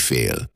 ügyfél.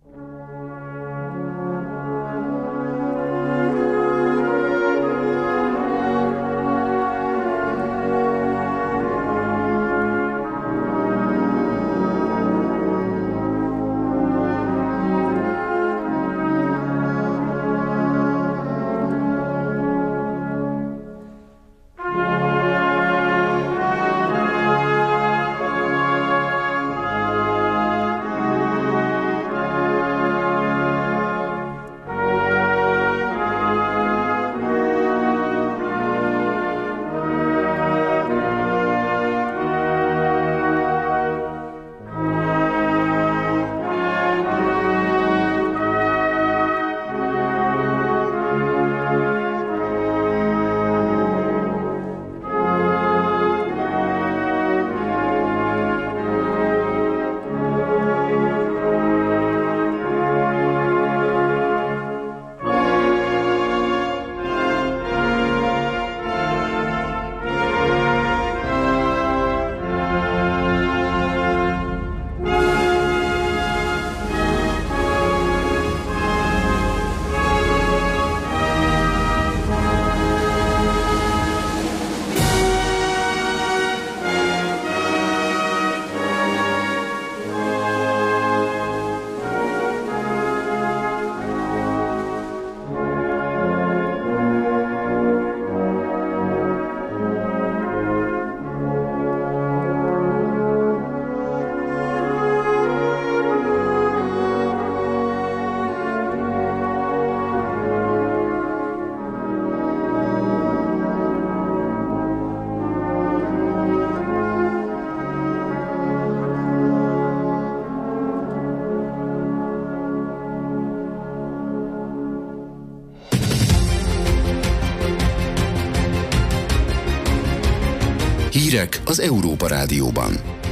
Hírek az Európa Rádióban.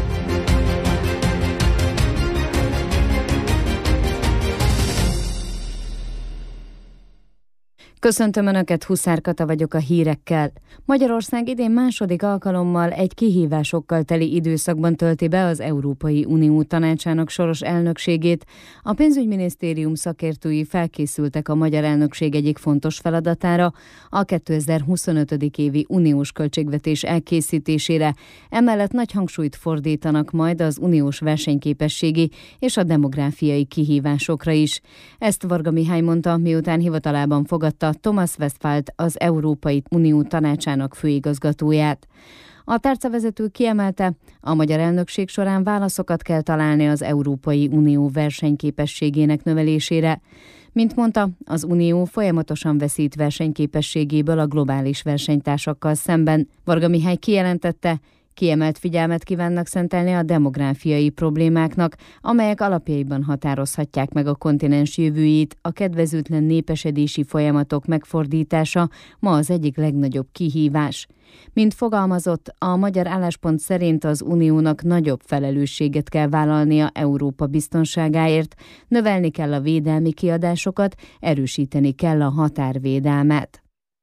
Köszöntöm Önöket, Huszár Kata vagyok a hírekkel. Magyarország idén második alkalommal egy kihívásokkal teli időszakban tölti be az Európai Unió Tanácsának soros elnökségét. A pénzügyminisztérium szakértői felkészültek a magyar elnökség egyik fontos feladatára, a 2025. évi uniós költségvetés elkészítésére. Emellett nagy hangsúlyt fordítanak majd az uniós versenyképességi és a demográfiai kihívásokra is. Ezt Varga Mihály mondta, miután hivatalában fogadta Thomas Westphalt, az Európai Unió Tanácsának főigazgatóját. A tárcavezető kiemelte, a magyar elnökség során válaszokat kell találni az Európai Unió versenyképességének növelésére. Mint mondta, az Unió folyamatosan veszít versenyképességéből a globális versenytársakkal szemben. Varga Mihály kijelentette, kiemelt figyelmet kívánnak szentelni a demográfiai problémáknak, amelyek alapjaiban határozhatják meg a kontinens jövőjét. A kedvezőtlen népesedési folyamatok megfordítása ma az egyik legnagyobb kihívás. Mint fogalmazott, a magyar álláspont szerint az Uniónak nagyobb felelősséget kell vállalnia Európa biztonságáért, növelni kell a védelmi kiadásokat, erősíteni kell a határvédelmet.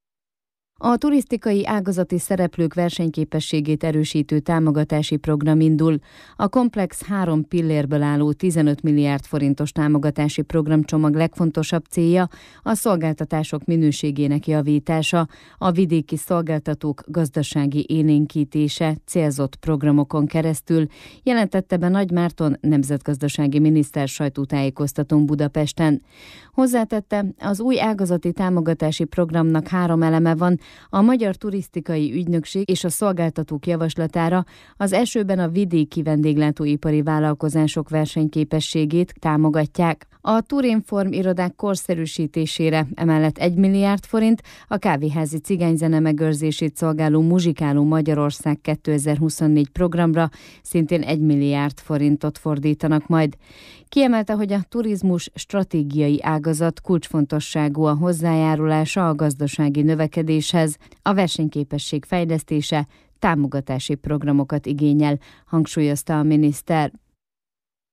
A turisztikai ágazati szereplők versenyképességét erősítő támogatási program indul. A komplex 3 pillérből álló 15 milliárd forintos támogatási programcsomag legfontosabb célja a szolgáltatások minőségének javítása, a vidéki szolgáltatók gazdasági élénkítése célzott programokon keresztül, jelentette be Nagy Márton nemzetgazdasági miniszter sajtótájékoztatón Budapesten. Hozzátette, az új ágazati támogatási programnak 3 eleme van, a Magyar Turisztikai Ügynökség és a szolgáltatók javaslatára az elsőben a vidéki vendéglátóipari vállalkozások versenyképességét támogatják. A Turinform irodák korszerűsítésére emellett 1 milliárd forint, a kávéházi cigányzene megőrzését szolgáló Muzsikáló Magyarország 2024 programra szintén 1 milliárd forintot fordítanak majd. Kiemelte, hogy a turizmus stratégiai ágazat kulcsfontosságú a hozzájárulása a gazdasági növekedéshez, a versenyképesség fejlesztése támogatási programokat igényel, hangsúlyozta a miniszter.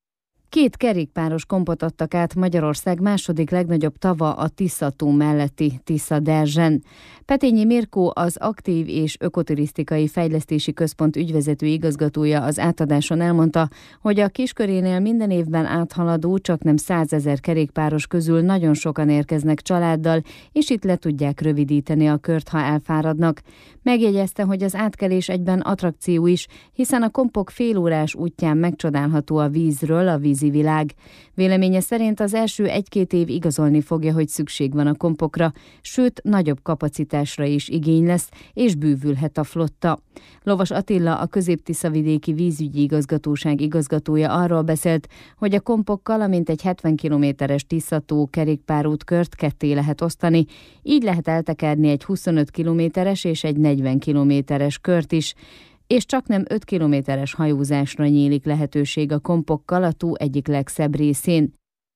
2 kerékpáros kompot adtak át Magyarország második legnagyobb tava a Tisza-tó melletti Tisza-Derzsen. Petényi Mirkó, az Aktív és Ökoturisztikai Fejlesztési Központ ügyvezető igazgatója az átadáson elmondta, hogy a Kiskörénél minden évben áthaladó, csaknem 100 000 kerékpáros közül nagyon sokan érkeznek családdal, és itt le tudják rövidíteni a kört, ha elfáradnak. Megjegyezte, hogy az átkelés egyben attrakció is, hiszen a kompok félórás útján megcsodálható a vízről a vízi világ. Véleménye szerint az első 1-2 év igazolni fogja, hogy szükség van a kompokra, sőt, nagyobb kapacitásra is igény lesz, és bővülhet a flotta. Lovas Attila, a Közép-Tiszavidéki Vízügyi Igazgatóság igazgatója arról beszélt, hogy a kompokkal amint egy 70 kilométeres Tisza-tó kerékpárútkört ketté lehet osztani, így lehet eltekerni egy 25 kilométeres és egy 40 kilométeres kört is, és csaknem 5 kilométeres hajózásra nyílik lehetőség a kompokkal a tó egyik legszebb részén.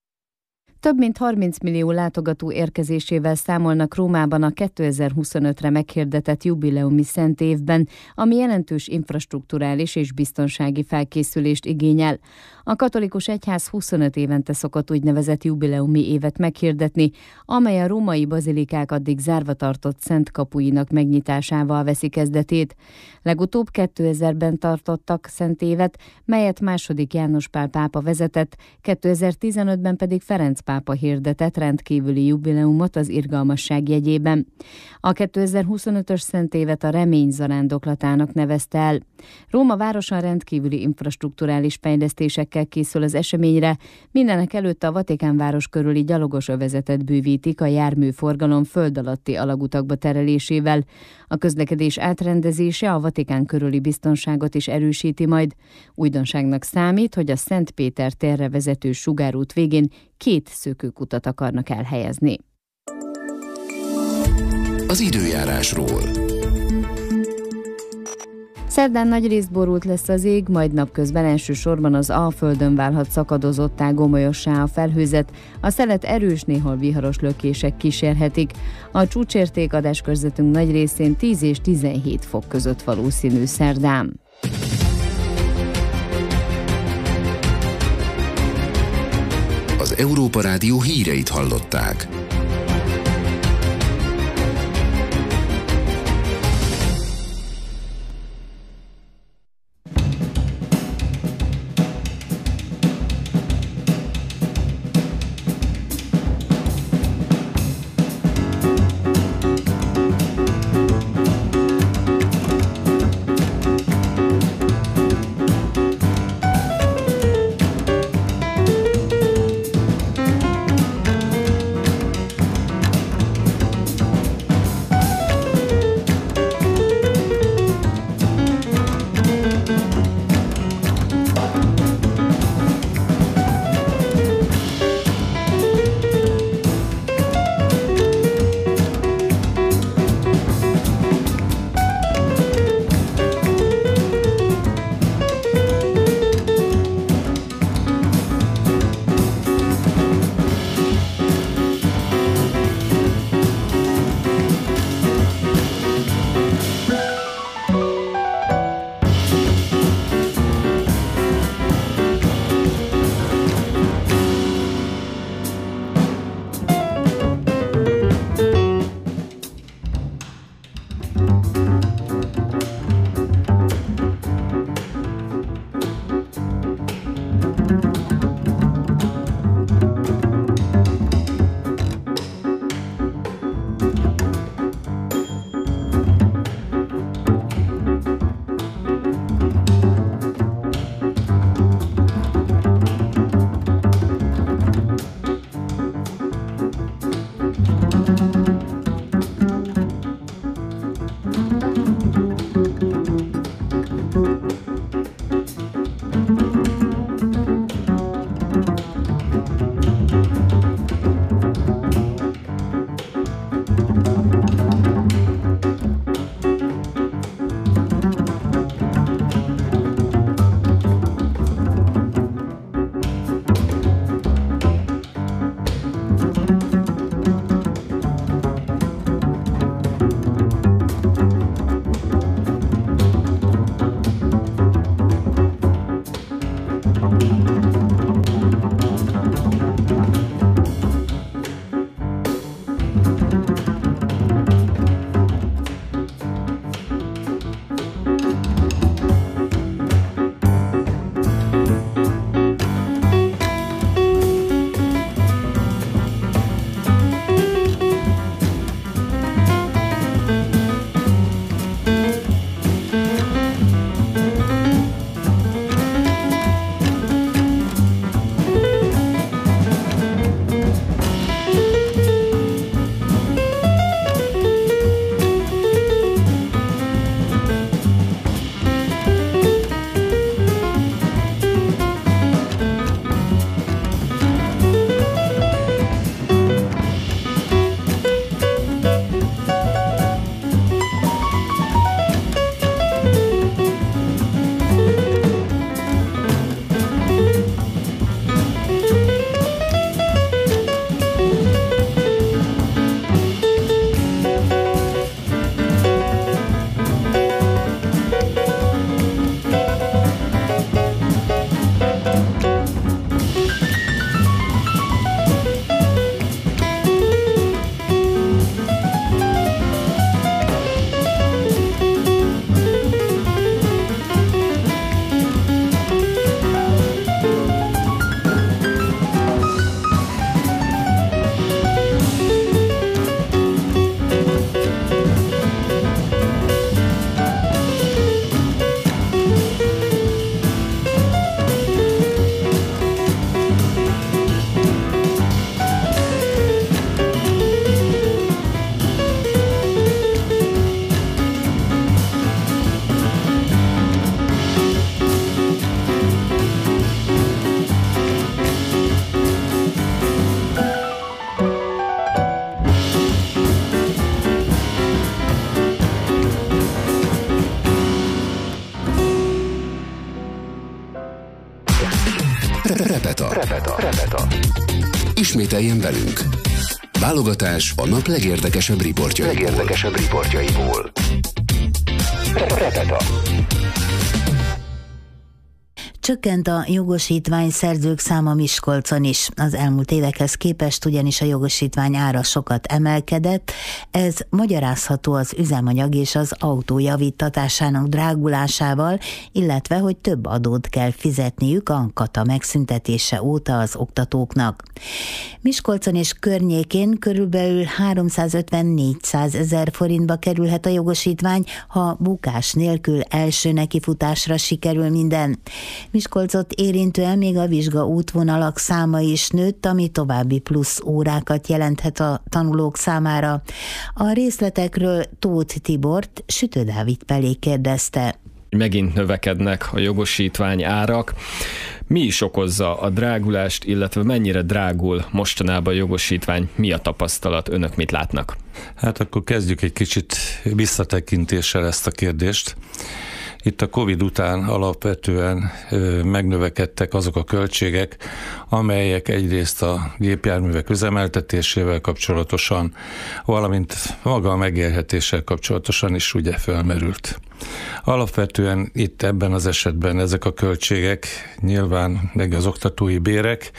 Több mint 30 millió látogató érkezésével számolnak Rómában a 2025-re meghirdetett jubileumi szent évben, ami jelentős infrastrukturális és biztonsági felkészülést igényel. A katolikus egyház 25 évente szokott úgynevezett jubileumi évet meghirdetni, amely a római bazilikák addig zárva tartott szent kapuinak megnyitásával veszi kezdetét. Legutóbb 2000-ben tartottak szent évet, melyet II. János Pál pápa vezetett, 2015-ben pedig Ferenc pápa hirdetett rendkívüli jubileumot az irgalmasság jegyében. A 2025-ös szent évet a remény zarándoklatának nevezte el. Róma városa rendkívüli infrastrukturális fejlesztésekkel készül az eseményre, mindenek előtt a Vatikánváros körüli gyalogos övezetet bővítik a járműforgalom föld alatti alagutakba terelésével. A közlekedés átrendezése a Vatikán körüli biztonságot is erősíti majd. Újdonságnak számít, hogy a Szent Péter térre vezető sugárút végén 2 szökőkutat akarnak elhelyezni. Az időjárásról. Szerdán nagyrészt borult lesz az ég, majd napközben elsősorban az Alföldön válhat szakadozottá, gomolyossá a felhőzet, a szelet erős, néhol viharos lökések kísérhetik. A csúcsérték adáskörzetünk nagy részén 10 és 17 fok között valószínű szerdán. Az Európa Rádió híreit hallották. Repeta. Ismételjen velünk. Válogatás a nap legérdekesebb riportjaiból. Repeta. Csökkent a jogosítványszerzők száma Miskolcon is. Az elmúlt évekhez képest ugyanis a jogosítvány ára sokat emelkedett. Ez magyarázható az üzemanyag és az autó javítatásának drágulásával, illetve hogy több adót kell fizetniük a kata megszüntetése óta az oktatóknak. Miskolcon és környékén körülbelül 350-400 ezer forintba kerülhet a jogosítvány, ha bukás nélkül első nekifutásra sikerül minden. Miskolcot érintően még a vizsga útvonalak száma is nőtt, ami további plusz órákat jelenthet a tanulók számára. A részletekről Tóth Tibort Sütő Dávid Pelé kérdezte. Megint növekednek a jogosítvány árak. Mi is okozza a drágulást, illetve mennyire drágul mostanában a jogosítvány? Mi a tapasztalat? Önök mit látnak? Hát akkor kezdjük egy kicsit visszatekintéssel ezt a kérdést. Itt a Covid után alapvetően megnövekedtek azok a költségek, amelyek egyrészt a gépjárművek üzemeltetésével kapcsolatosan, valamint maga a megélhetéssel kapcsolatosan is ugye felmerült. Alapvetően itt ebben az esetben ezek a költségek, nyilván meg az oktatói bérek,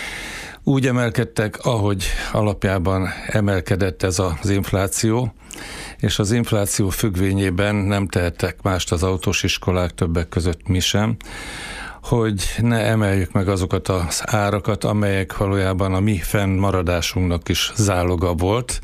úgy emelkedtek, ahogy alapjában emelkedett ez az infláció, és az infláció függvényében nem tehettek mást az autós iskolák, többek között mi sem, hogy ne emeljük meg azokat az árakat, amelyek valójában a mi fennmaradásunknak is záloga volt,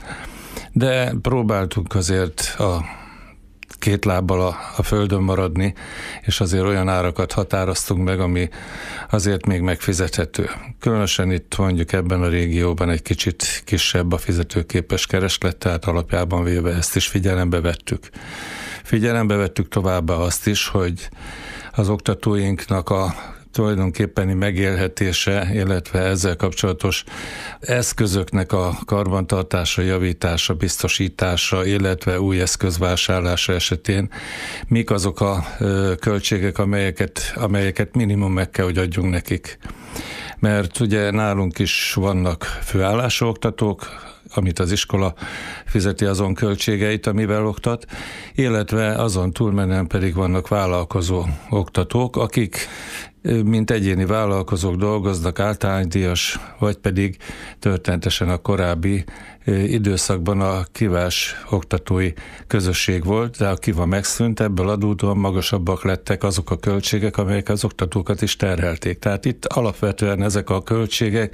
de próbáltunk azért a két lábbal a földön maradni, és azért olyan árakat határoztunk meg, ami azért még megfizethető. Különösen itt mondjuk ebben a régióban egy kicsit kisebb a fizetőképes kereslet, tehát alapjában véve ezt is figyelembe vettük. Figyelembe vettük továbbá azt is, hogy az oktatóinknak a tulajdonképpeni megélhetése, illetve ezzel kapcsolatos eszközöknek a karbantartása, javítása, biztosítása, illetve új eszközvásárlása esetén mik azok a költségek, amelyeket minimum meg kell, hogy adjunk nekik. Mert ugye nálunk is vannak főállású oktatók, amit az iskola fizeti azon költségeit, amivel oktat, illetve azon túlmenően pedig vannak vállalkozó oktatók, akik mint egyéni vállalkozók dolgoznak, általánydíjas, vagy pedig történetesen a korábbi időszakban a kivás oktatói közösség volt, de a kiva megszűnt, ebből adódóan magasabbak lettek azok a költségek, amelyek az oktatókat is terhelték. Tehát itt alapvetően ezek a költségek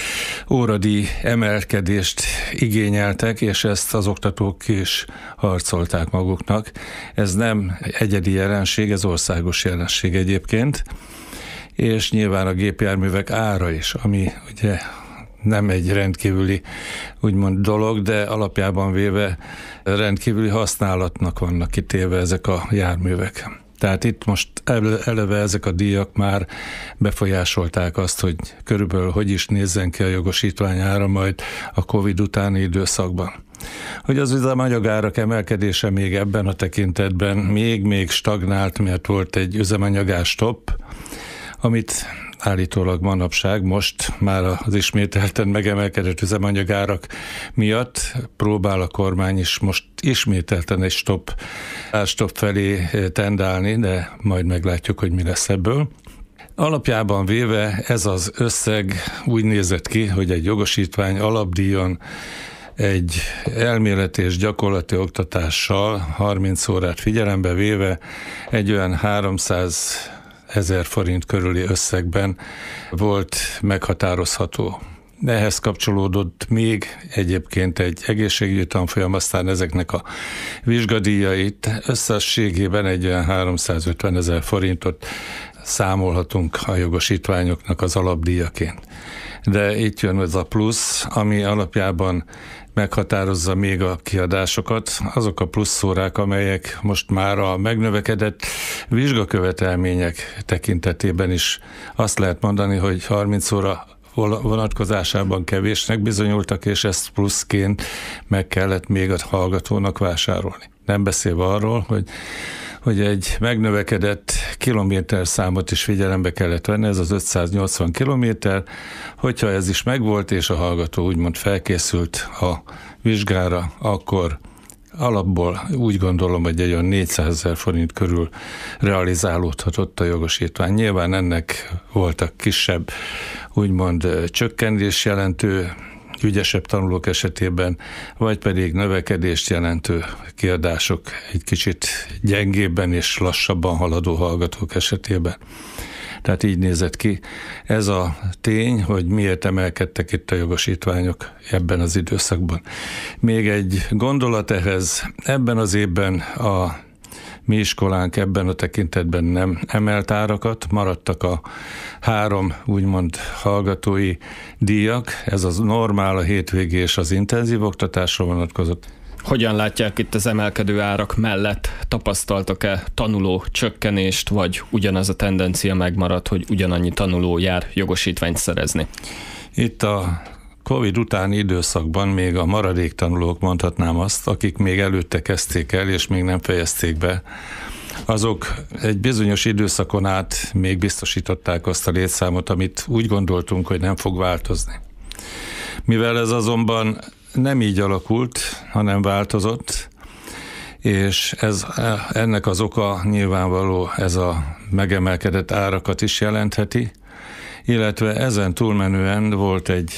óradíj emelkedést igényeltek, és ezt az oktatók is harcolták maguknak. Ez nem egyedi jelenség, ez országos jelenség egyébként, és nyilván a gépjárművek ára is, ami ugye nem egy rendkívüli úgymond dolog, de alapjában véve rendkívüli használatnak vannak kitéve ezek a járművek. Tehát itt most eleve ezek a díjak már befolyásolták azt, hogy körülbelül hogy is nézzen ki a jogosítvány ára majd a Covid utáni időszakban. Hogy az üzemanyagárak emelkedése még ebben a tekintetben még stagnált, mert volt egy üzemanyagás stopp, amit állítólag manapság most már az ismételten megemelkedett üzemanyagárak miatt próbál a kormány is most ismételten egy árstopp felé tendálni, de majd meglátjuk, hogy mi lesz ebből. Alapjában véve ez az összeg úgy nézett ki, hogy egy jogosítvány alapdíjon egy elméleti és gyakorlati oktatással 30 órát figyelembe véve egy olyan 300 000 forint körüli összegben volt meghatározható. Ehhez kapcsolódott még egyébként egy egészségügyi tanfolyam, aztán ezeknek a vizsgadíjait összességében egy olyan 350 000 forintot számolhatunk a jogosítványoknak az alapdíjaként. De itt jön az a plusz, ami alapjában meghatározza még a kiadásokat, azok a plusz órák, amelyek most már a megnövekedett vizsgakövetelmények tekintetében is azt lehet mondani, hogy 30 óra vonatkozásában kevésnek bizonyultak, és ezt pluszként meg kellett még a hallgatónak vásárolni. Nem beszélve arról, hogy hogy egy megnövekedett kilométerszámot is figyelembe kellett venni, ez az 580 kilométer, hogyha ez is megvolt, és a hallgató úgymond felkészült a vizsgára, akkor alapból úgy gondolom, hogy egy olyan 400 000 forint körül realizálódhatott a jogosítvány. Nyilván ennek voltak kisebb, úgymond csökkentés jelentő, ügyesebb tanulók esetében, vagy pedig növekedést jelentő kiadások egy kicsit gyengébben és lassabban haladó hallgatók esetében. Tehát így nézett ki. Ez a tény, hogy miért emelkedtek itt a jogosítványok ebben az időszakban. Még egy gondolat ehhez, ebben az évben a mi iskolánk ebben a tekintetben nem emelt árakat, maradtak a 3 úgymond hallgatói díjak, ez az normál, a hétvégi és az intenzív oktatásra vonatkozott. Hogyan látják itt az emelkedő árak mellett? Tapasztaltak-e tanuló csökkenést, vagy ugyanaz a tendencia megmaradt, hogy ugyanannyi tanuló jár jogosítványt szerezni? Itt a Covid utáni időszakban még a maradék tanulók, mondhatnám azt, akik még előtte kezdték el, és még nem fejezték be, azok egy bizonyos időszakon át még biztosították azt a létszámot, amit úgy gondoltunk, hogy nem fog változni. Mivel ez azonban nem így alakult, hanem változott, és ennek az oka nyilvánvaló, ez a megemelkedett árakat is jelentheti, illetve ezen túlmenően volt egy,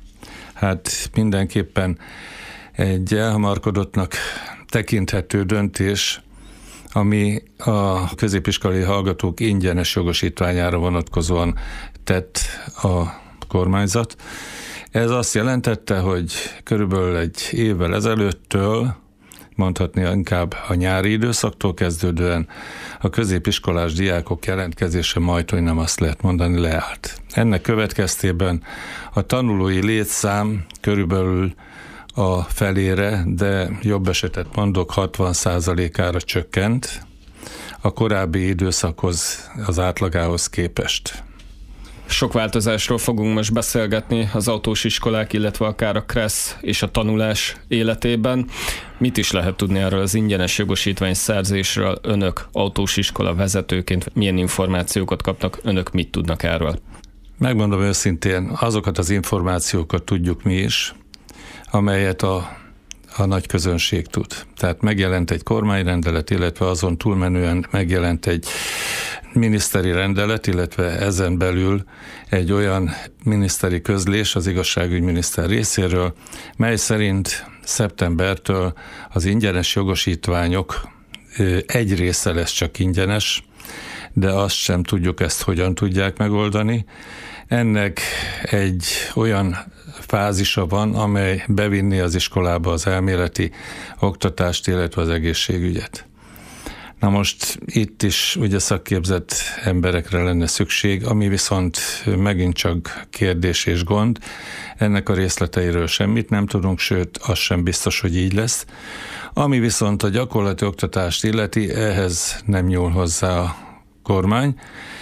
mindenképpen egy elhamarkodottnak tekinthető döntés, ami a középiskolai hallgatók ingyenes jogosítványára vonatkozóan tett a kormányzat. Ez azt jelentette, hogy körülbelül egy évvel ezelőttől, mondhatni inkább a nyári időszaktól kezdődően a középiskolás diákok jelentkezése majdhogy nem azt lehet mondani leállt. Ennek következtében a tanulói létszám körülbelül a felére, de jobb esetet mondok 60%-ára csökkent a korábbi időszakhoz, az átlagához képest. Sok változásról fogunk most beszélgetni az autós iskolák, illetve akár a KRESZ és a tanulás életében. Mit is lehet tudni erről az ingyenes jogosítvány szerzésről? Önök autós iskola vezetőként milyen információkat kapnak? Önök mit tudnak erről? Megmondom őszintén, azokat az információkat tudjuk mi is, amelyet a nagy közönség tud. Tehát megjelent egy kormányrendelet, illetve azon túlmenően megjelent egy miniszteri rendelet, illetve ezen belül egy olyan miniszteri közlés az igazságügyminiszter részéről, mely szerint szeptembertől az ingyenes jogosítványok egy része lesz csak ingyenes, de azt sem tudjuk ezt hogyan tudják megoldani. Ennek egy olyan fázisa van, amely bevinni az iskolába az elméleti oktatást, illetve az egészségügyet. Na most itt is ugye szakképzett emberekre lenne szükség, ami viszont megint csak kérdés és gond. Ennek a részleteiről semmit nem tudunk, sőt, az sem biztos, hogy így lesz. Ami viszont a gyakorlati oktatást illeti, ehhez nem nyúl hozzá a kormány,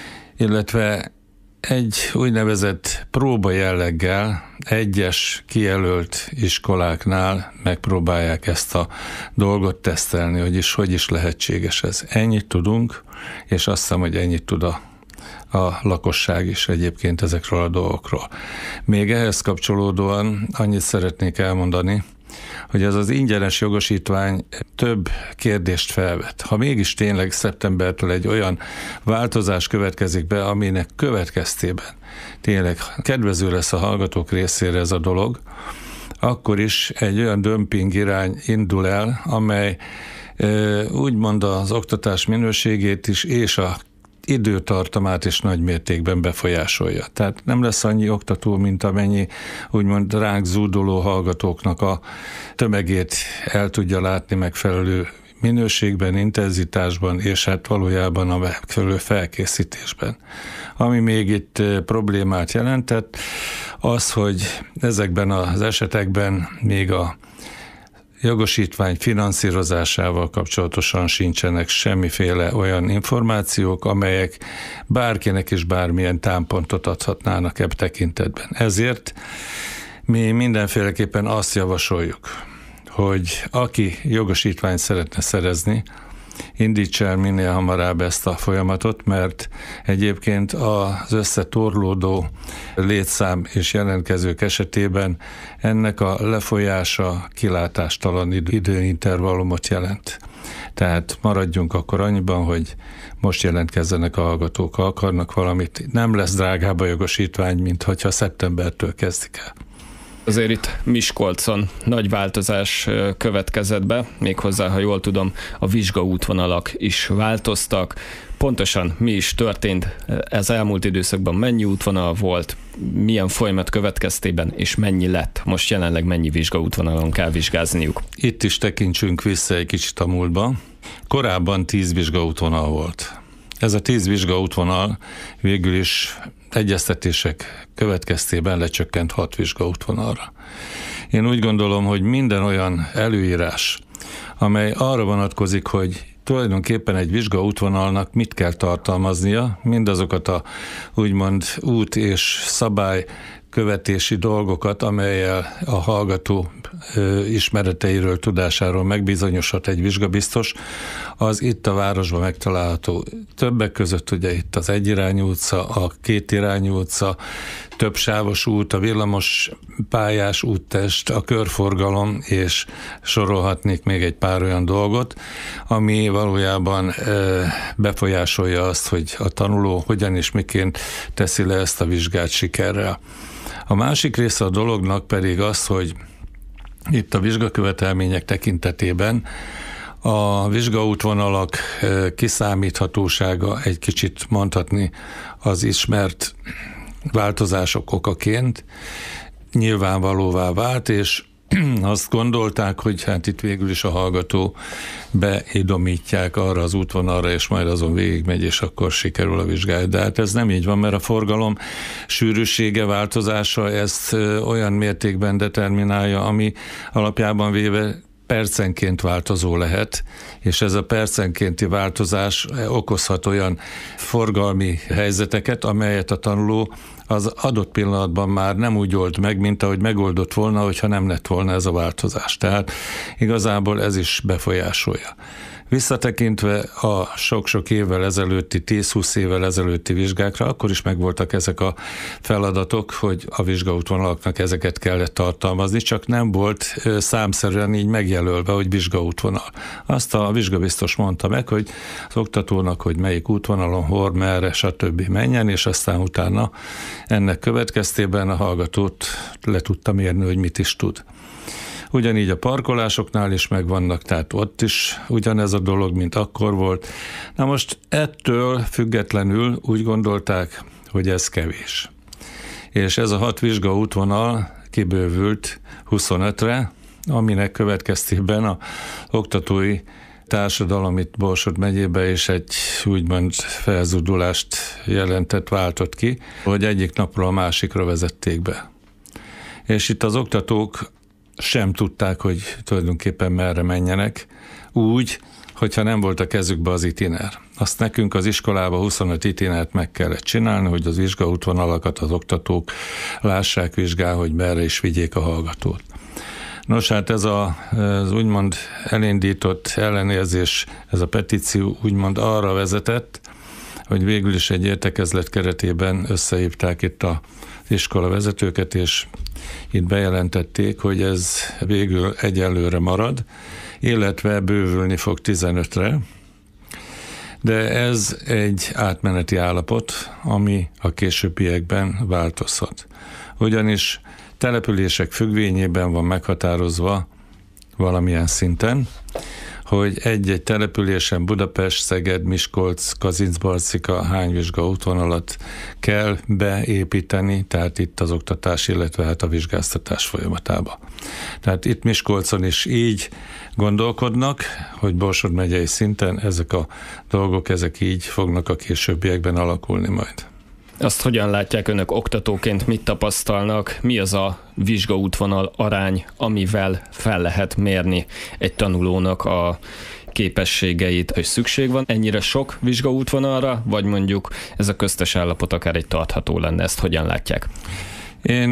illetve egy úgynevezett próba jelleggel egyes kijelölt iskoláknál megpróbálják ezt a dolgot tesztelni, hogy is lehetséges ez. Ennyit tudunk, és azt hiszem, hogy ennyit tud a lakosság is egyébként ezekről a dolgokról. Még ehhez kapcsolódóan annyit szeretnék elmondani, hogy ez az ingyenes jogosítvány több kérdést felvet. Ha mégis tényleg szeptembertől egy olyan változás következik be, aminek következtében tényleg kedvező lesz a hallgatók részére ez a dolog, akkor is egy olyan dömping irány indul el, amely úgymond az oktatás minőségét is és a időtartamát is nagy mértékben befolyásolja. Tehát nem lesz annyi oktató, mint amennyi úgymond ránk zúduló hallgatóknak a tömegét el tudja látni megfelelő minőségben, intenzitásban, és hát valójában a megfelelő felkészítésben. Ami még itt problémát jelentett, az, hogy ezekben az esetekben még a jogosítvány finanszírozásával kapcsolatosan sincsenek semmiféle olyan információk, amelyek bárkinek is bármilyen támpontot adhatnának ebb tekintetben. Ezért mi mindenféleképpen azt javasoljuk, hogy aki jogosítványt szeretne szerezni, indítsa el minél hamarabb ezt a folyamatot, mert egyébként az összetorlódó létszám és jelentkezők esetében ennek a lefolyása kilátástalan időintervallumot jelent. Tehát maradjunk akkor annyiban, hogy most jelentkezzenek a hallgatók, ha akarnak valamit. Nem lesz drágább a jogosítvány, mint hogyha szeptembertől kezdik el. Azért itt Miskolcon nagy változás következett be, méghozzá, ha jól tudom, a vizsgaútvonalak is változtak. Pontosan mi is történt ez elmúlt időszakban, mennyi útvonal volt, milyen folyamat következtében, és mennyi lett? Most jelenleg mennyi vizsgaútvonalon kell vizsgázniuk? Itt is tekintsünk vissza egy kicsit a múltba. Korábban 10 vizsgaútvonal volt. Ez a 10 vizsgaútvonal végül is egyeztetések következtében lecsökkent 6 vizsgaútvonalra. Én úgy gondolom, hogy minden olyan előírás, amely arra vonatkozik, hogy tulajdonképpen egy vizsgaútvonalnak mit kell tartalmaznia, mindazokat a úgymond út és szabály követési dolgokat, amellyel a hallgató ismereteiről, tudásáról megbizonyosodhat egy vizsgabiztos, az itt a városban megtalálható. Többek között ugye itt az egyirányú utca, a kétirányú utca, többsávos út, a villamos pályás úttest, a körforgalom, és sorolhatnék még egy pár olyan dolgot, ami valójában befolyásolja azt, hogy a tanuló hogyan és miként teszi le ezt a vizsgát sikerrel. A másik része a dolognak pedig az, hogy itt a vizsgakövetelmények tekintetében a vizsgaútvonalak kiszámíthatósága egy kicsit mondhatni az ismert változások okaként nyilvánvalóvá vált, és azt gondolták, hogy hát itt végül is a hallgató beidomítják arra az útvonalra, és majd azon végigmegy, és akkor sikerül a vizsgája. De hát ez nem így van, mert a forgalom sűrűsége, változása ezt olyan mértékben determinálja, ami alapjában véve percenként változó lehet, és ez a percenkénti változás okozhat olyan forgalmi helyzeteket, amelyet a tanuló az adott pillanatban már nem úgy old meg, mint ahogy megoldott volna, hogyha nem lett volna ez a változás. Tehát igazából ez is befolyásolja. Visszatekintve a sok-sok évvel ezelőtti, 10-20 évvel ezelőtti vizsgákra, akkor is megvoltak ezek a feladatok, hogy a vizsgaútvonalaknak ezeket kellett tartalmazni, csak nem volt számszerűen így megjelölve, hogy vizsgaútvonal. Azt a vizsgabiztos mondta meg, hogy az oktatónak, hogy melyik útvonalon, hol, merre, stb. Menjen, és aztán utána ennek következtében a hallgatót le tudta mérni, hogy mit is tud. Ugyanígy a parkolásoknál is megvannak, tehát ott is ugyanez a dolog, mint akkor volt. Na most ettől függetlenül úgy gondolták, hogy ez kevés. És ez a 6 vizsgaútvonal kibővült 25-re, aminek következtében a oktatói társadalom itt Borsod megyébe is egy úgymond felzúdulást jelentett, váltott ki, hogy egyik napról a másikra vezették be. És itt az oktatók sem tudták, hogy tulajdonképpen merre menjenek, úgy, hogyha nem volt a kezükbe az itiner. Azt nekünk az iskolába 25 itinert meg kellett csinálni, hogy az vizsgaútvonalakat az oktatók lássák, vizsgál, hogy merre is vigyék a hallgatót. Nos, hát ez az úgymond elindított ellenérzés, ez a petíció úgymond arra vezetett, hogy végül is egy értekezlet keretében összehívták itt az iskola vezetőket, és itt bejelentették, hogy ez végül egyelőre marad, illetve bővülni fog 15-re, de ez egy átmeneti állapot, ami a későbbiekben változhat. Ugyanis települések függvényében van meghatározva valamilyen szinten, hogy egy-egy településen Budapest, Szeged, Miskolc, Kazincbarcika hány vizsgaútvonalat kell beépíteni, tehát itt az oktatás, illetve hát a vizsgáztatás folyamatába. Tehát itt Miskolcon is így gondolkodnak, hogy Borsod megyei szinten ezek a dolgok, ezek így fognak a későbbiekben alakulni majd. Azt hogyan látják önök oktatóként, mit tapasztalnak, mi az a vizsgaútvonal arány, amivel fel lehet mérni egy tanulónak a képességeit, hogy szükség van ennyire sok vizsgaútvonalra, vagy mondjuk ez a köztes állapot akár egy tartható lenne, ezt hogyan látják? Én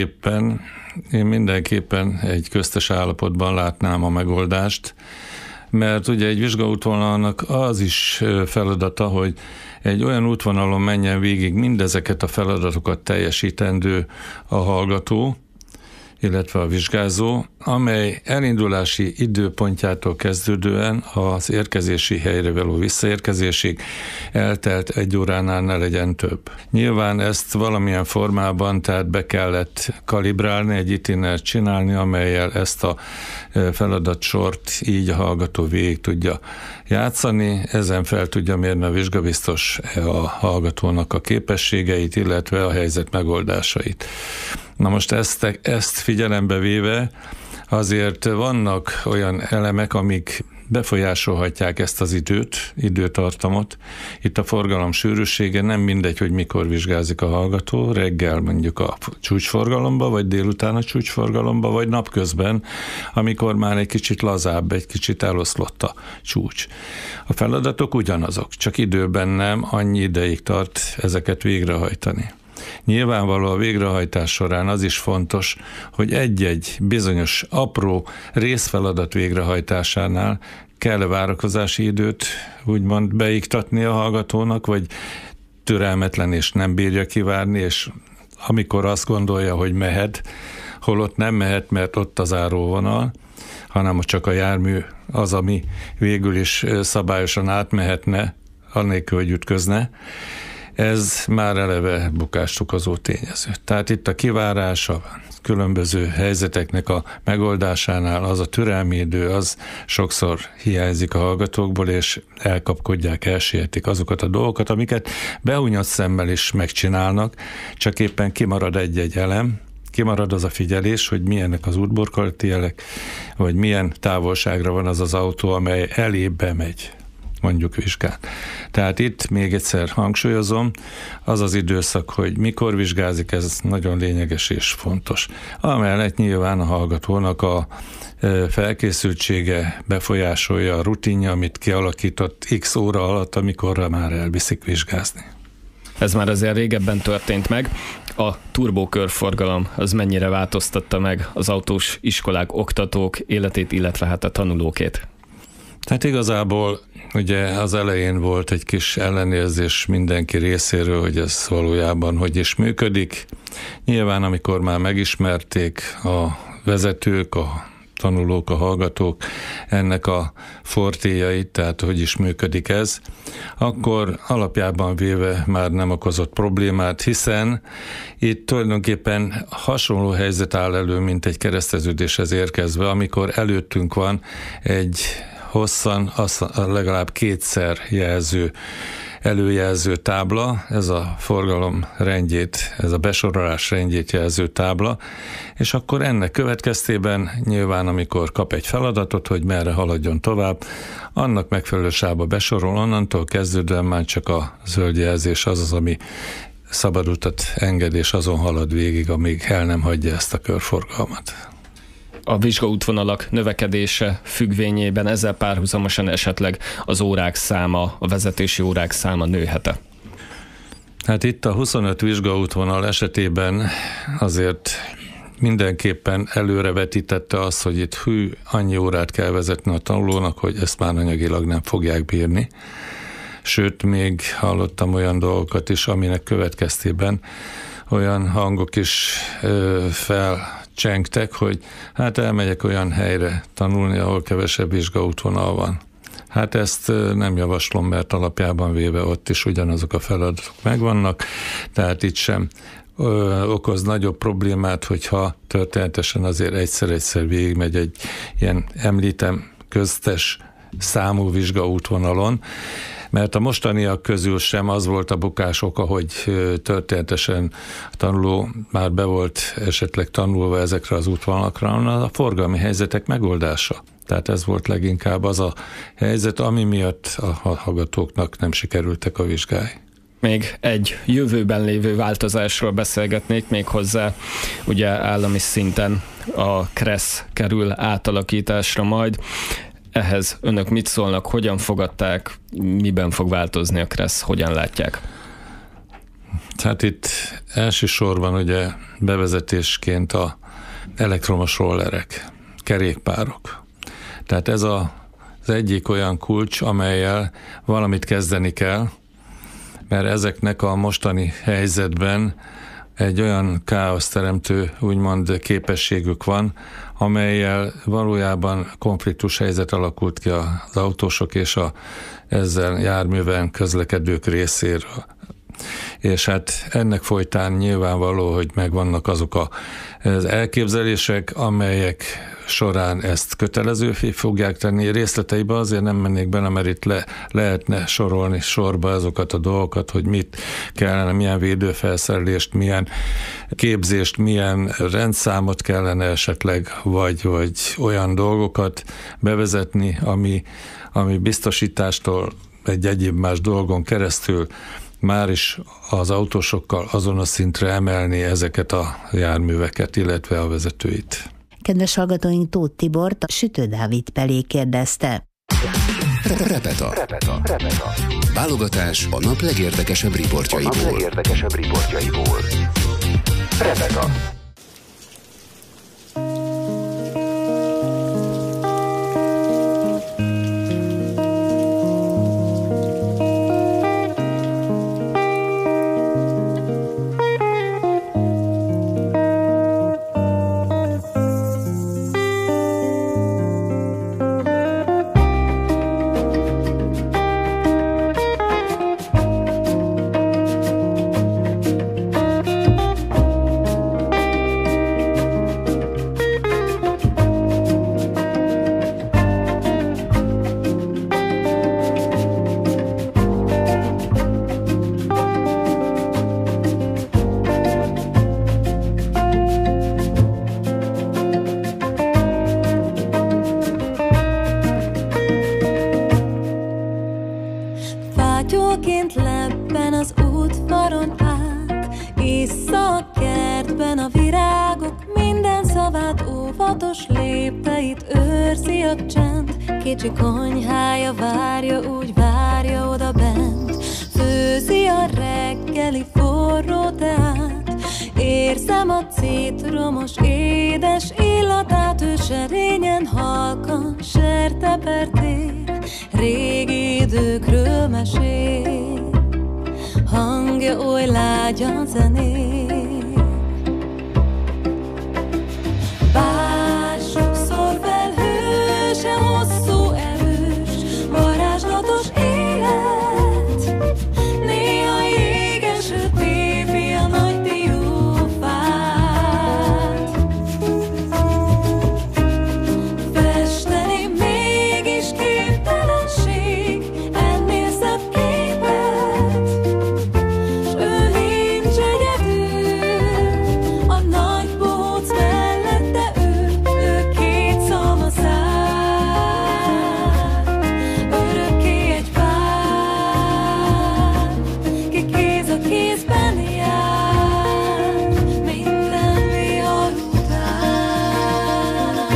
mindenképpen egy köztes állapotban látnám a megoldást, mert ugye egy vizsgaútvonalnak az is feladata, hogy egy olyan útvonalon menjen végig mindezeket a feladatokat teljesítendő a hallgató, illetve a vizsgázó, amely elindulási időpontjától kezdődően az érkezési helyre való visszaérkezésig eltelt 1 óránál ne legyen több. Nyilván ezt valamilyen formában, tehát be kellett kalibrálni, egy itinert csinálni, amellyel ezt a feladatsort így a hallgató végig tudja játszani, ezen fel tudja mérni a vizsgabiztos a hallgatónak a képességeit, illetve a helyzet megoldásait. Na most ezt figyelembe véve azért vannak olyan elemek, amik befolyásolhatják ezt az időtartamot. Itt a forgalom sűrűsége, nem mindegy, hogy mikor vizsgázik a hallgató, reggel mondjuk a csúcsforgalomba, vagy délután a csúcsforgalomba, vagy napközben, amikor már egy kicsit lazább, egy kicsit eloszlott a csúcs. A feladatok ugyanazok, csak időben nem, annyi ideig tart ezeket végrehajtani. Nyilvánvaló a végrehajtás során az is fontos, hogy egy-egy bizonyos apró részfeladat végrehajtásánál kell várakozási időt úgymond beiktatni a hallgatónak, vagy türelmetlen és nem bírja kivárni, és amikor azt gondolja, hogy mehet, holott nem mehet, mert ott az záróvonal, hanem csak a jármű az, ami végül is szabályosan átmehetne, annélkül, hogy ütközne. Ez már eleve bukást okozó tényező. Tehát itt a kivárás, a különböző helyzeteknek a megoldásánál az a türelmi idő, az sokszor hiányzik a hallgatókból, és elkapkodják, elsietik azokat a dolgokat, amiket behunyott szemmel is megcsinálnak, csak éppen kimarad egy-egy elem, kimarad az a figyelés, hogy milyenek az útburkolati jelek, vagy milyen távolságra van az az autó, amely elébe megy, mondjuk vizsgál. Tehát itt még egyszer hangsúlyozom, az az időszak, hogy mikor vizsgázik, ez nagyon lényeges és fontos. Amellett nyilván a hallgatónak a felkészültsége befolyásolja a rutinja, amit kialakított x óra alatt, amikorra már elviszik vizsgázni. Ez már azért régebben történt meg. A turbókörforgalom az mennyire változtatta meg az autós iskolák, oktatók életét, illetve hát a tanulókét? Tehát igazából ugye az elején volt egy kis ellenérzés mindenki részéről, hogy ez valójában hogy is működik. Nyilván amikor már megismerték a vezetők, a tanulók, a hallgatók ennek a fortéjait, tehát hogy is működik ez, akkor alapjában véve már nem okozott problémát, hiszen itt tulajdonképpen hasonló helyzet áll elő, mint egy kereszteződéshez érkezve, amikor előttünk van egy hosszan, legalább 2-szer előjelző tábla, ez a forgalom rendjét, ez a besorolás rendjét jelző tábla, és akkor ennek következtében nyilván, amikor kap egy feladatot, hogy merre haladjon tovább, annak megfelelő sávba besorol, onnantól kezdődően már csak a zöld jelzés az, ami szabad utat enged, és azon halad végig, amíg el nem hagyja ezt a körforgalmat. A vizsgaútvonalak növekedése függvényében ezzel párhuzamosan esetleg az órák száma, a vezetési órák száma nőhet-e? Hát itt a 25 vizsgaútvonal esetében azért mindenképpen előrevetítette azt, hogy itt annyi órát kell vezetni a tanulónak, hogy ezt már anyagilag nem fogják bírni. Sőt, még hallottam olyan dolgokat is, aminek következtében olyan hangok is felcsengtek, hogy hát elmegyek olyan helyre tanulni, ahol kevesebb vizsgaútvonal van. Hát ezt nem javaslom, mert alapjában véve ott is ugyanazok a feladatok megvannak, tehát itt sem okoz nagyobb problémát, hogyha történetesen azért egyszer-egyszer végigmegy egy ilyen említem köztes számú vizsgaútvonalon, mert a mostaniak közül sem az volt a bukás oka, hogy történetesen a tanuló már be volt esetleg tanulva ezekre az útvonalakra, hanem a forgalmi helyzetek megoldása. Tehát ez volt leginkább az a helyzet, ami miatt a hallgatóknak nem sikerültek a vizsgái. Még egy jövőben lévő változásról beszélgetnék még hozzá. Ugye állami szinten a KRESZ kerül átalakításra majd. Ehhez önök mit szólnak, hogyan fogadták, miben fog változni a KRESZ, hogyan látják? Hát itt elsősorban ugye bevezetésként a elektromos rollerek, kerékpárok. Tehát ez az az egyik olyan kulcs, amellyel valamit kezdeni kell, mert ezeknek a mostani helyzetben egy olyan káoszteremtő, úgymond képességük van, amellyel valójában konfliktus helyzet alakult ki az autósok és ezzel járműven közlekedők részéről. És hát ennek folytán nyilvánvaló, hogy megvannak azok az elképzelések, amelyek során ezt kötelezővé fogják tenni. Részleteibe azért nem mennék bele, mert itt lehetne sorolni sorba azokat a dolgokat, hogy mit kellene, milyen védőfelszerelést, milyen képzést, milyen rendszámot kellene esetleg, vagy olyan dolgokat bevezetni, ami biztosítástól egy egyéb más dolgon keresztül már is az autósokkal azon a szintre emelni ezeket a járműveket, illetve a vezetőit. Kedves hallgatóink, Tóth Tibort, Sütő Dávid Pelé kérdezte. Repeta. Válogatás a nap legérdekesebb riportjaiból. Repeta. Fátyolként lebben az útvaron át, issza a kertben a virágok minden szavát, óvatos lépteit őrzi a csend. Kicsi konyhája várja, úgy várja oda bent, főzi a reggeli forró teát. Érzem a citromos édes illatát, ő serényen halkan sertepertél, régi időkről mesél, hangja oly lágyan zenél. Bár sokszor felhős, hosszú erős, varázslatos élet, néha jégeső tépi a nagy diófát. Festeni mégis képtelenség, ennél szebb képet, s ő nincs egyedül, a nagy bohóc mellette ő két szalmaszál, örökké egy pár, ki kéz a kézben jár, minden vihar után.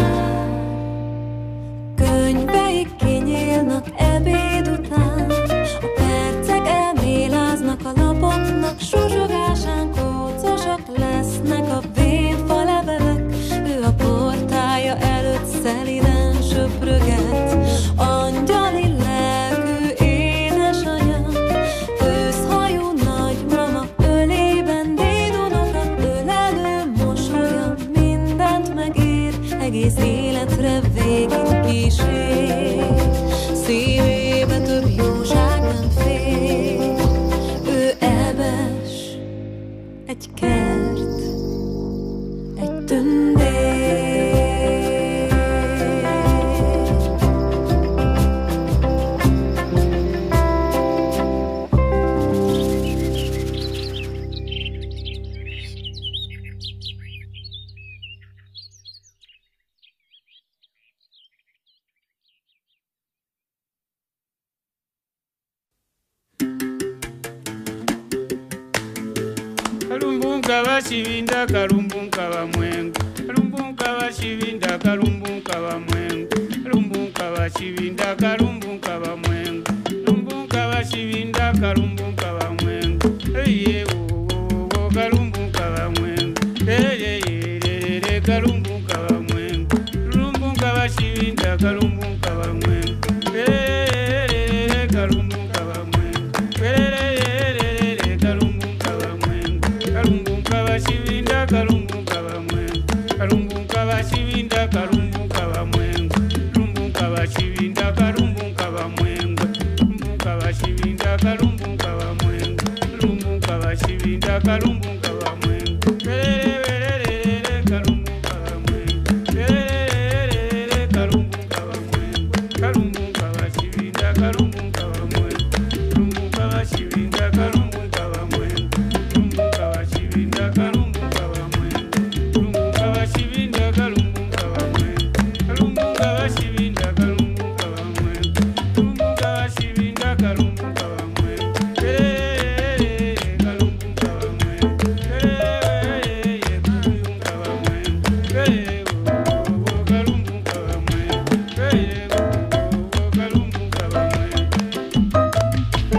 Könyveik kinyílnak ebéd után, a percek elméláznak a lapoknak, zsuzsogásán kócosak lesznek a vénfa levelek, ő a portája előtt szeliden söpröget, angyali lelkű édesanyja, őszhajú nagymama ölében dédunokat ölelő mosolya, mindent megér, egész életre végig kísér, szívébe több jóság nem fér. Ő ebes, egy kert, egy tündér. Kalumbunka bashivinda kalumbunka bamwengu, kalumbunka bashivinda kalumbunka bamwengu, kalumbunka bashivinda kalumbunka bamwengu, kalumbunka bashivinda kalumbunka bamwengu, eye wo kalumbunka bamwengu, eye kalumbunka bamwengu, kalumbunka bashivinda kalumbunka bamwengu. kalumbunka bamwengu perere kalumbunka bamwengu kalumbunka bashivinda kalumbunka bamwengu kalumbunka bashivinda kalumbunka bamwengu lumbunka bashivinda kalumbunka bamwengu lumbunka bashivinda kalumbunka bamwengu lumbunka bashivinda kalumbunka bamwengu perere kalumbunka bamwengu perere kalumbunka bamwengu kalumbunka bashivinda kalumbunka bamwengu lumbunka bashivinda kalumbunka bamwengu lumbunka bashivinda kalumbunka bamwengu lumbunka bashivinda kalumbunka bamwengu lumbunka bashivinda kalumbunka bamwengu lumbunka bashivinda kalumbunka bamwengu perere kalumbunka bamwengu perere kalumbunka bamwengu perere kalumbunka bamwengu perere kalumbunka bamwengu.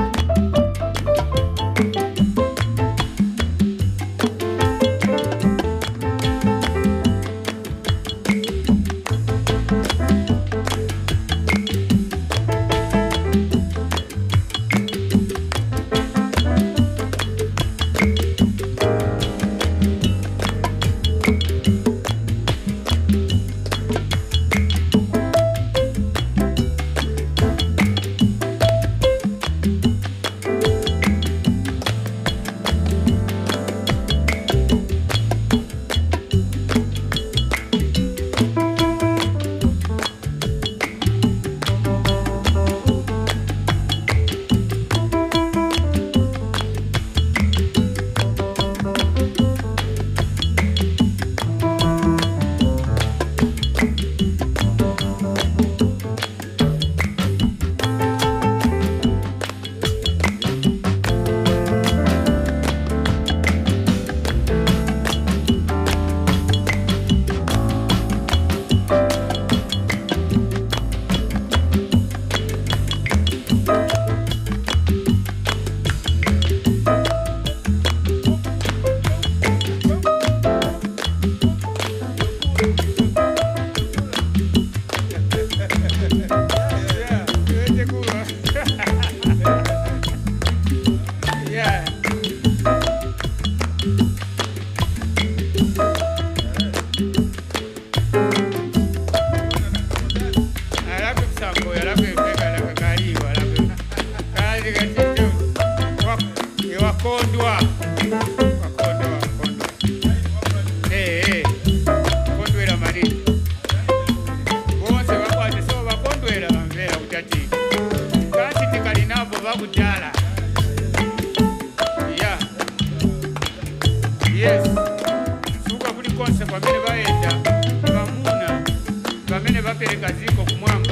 Yes. Suka kuli konse pamene vaenda vamuna pamene vapereka ziko kumwamba.